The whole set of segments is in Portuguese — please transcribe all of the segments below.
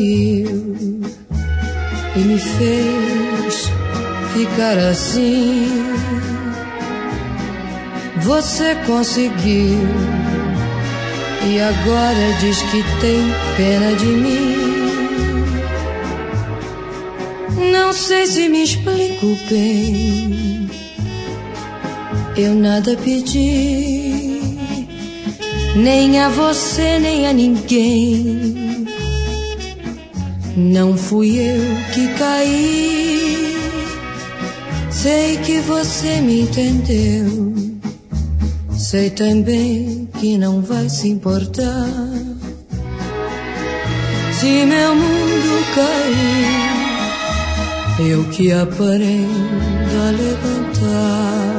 caiu e me fez ficar assim. Você conseguiu e agora diz que tem pena de mim. Não sei se me explico bem. Eu nada pedi, nem a você nem a ninguém. Não fui eu que caí. Sei que você me entendeu. Sei também que não vai se importar se meu mundo cair. Eu que aprendo a levantar.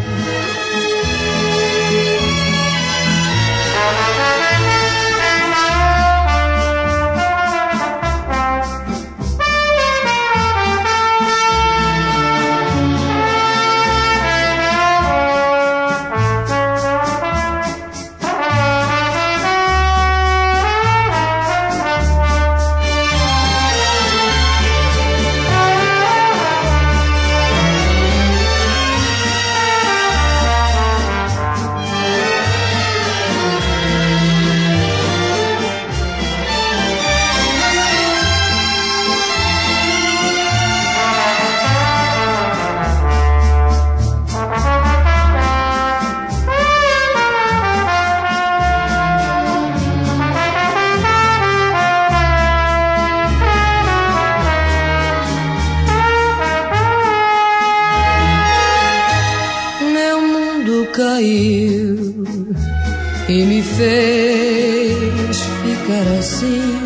Caiu e me fez ficar assim.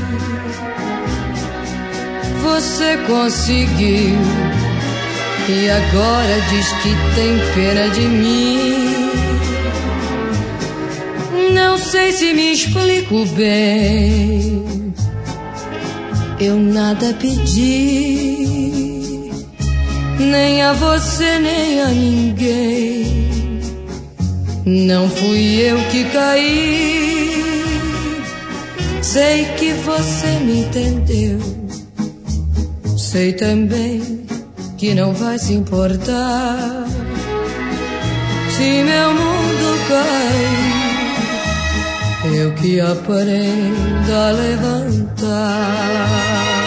Você conseguiu e agora diz que tem pena de mim. Não sei se me explico bem. Eu nada pedi, nem a você nem a ninguém. Não fui eu que caí. Sei que você me entendeu. Sei também que não vai se importar se meu mundo cair. Eu que aprendo a levantar.